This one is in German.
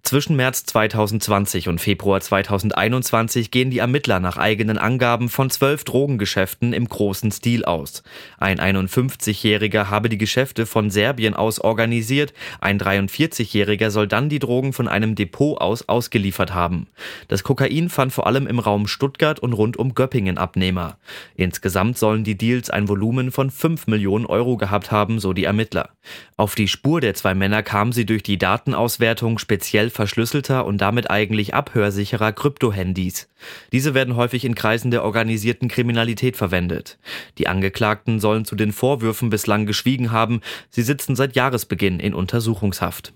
Zwischen März 2020 und Februar 2021 gehen die Ermittler nach eigenen Angaben von 12 Drogengeschäften im großen Stil aus. Ein 51-Jähriger habe die Geschäfte von Serbien aus organisiert, ein 43-Jähriger soll dann die Drogen von einem Depot aus ausgeliefert haben. Das Kokain fand vor allem im Raum Stuttgart und rund um Göppingen Abnehmer. Insgesamt sollen die Deals ein Volumen von 5 Millionen Euro gehabt haben, so die Ermittler. Auf die Spur der zwei Männer kamen sie durch die Datenauswertung speziell verschlüsselter und damit eigentlich abhörsicherer Kryptohandys. Diese werden häufig in Kreisen der organisierten Kriminalität verwendet. Die Angeklagten sollen zu den Vorwürfen bislang geschwiegen haben. Sie sitzen seit Jahresbeginn in Untersuchungshaft.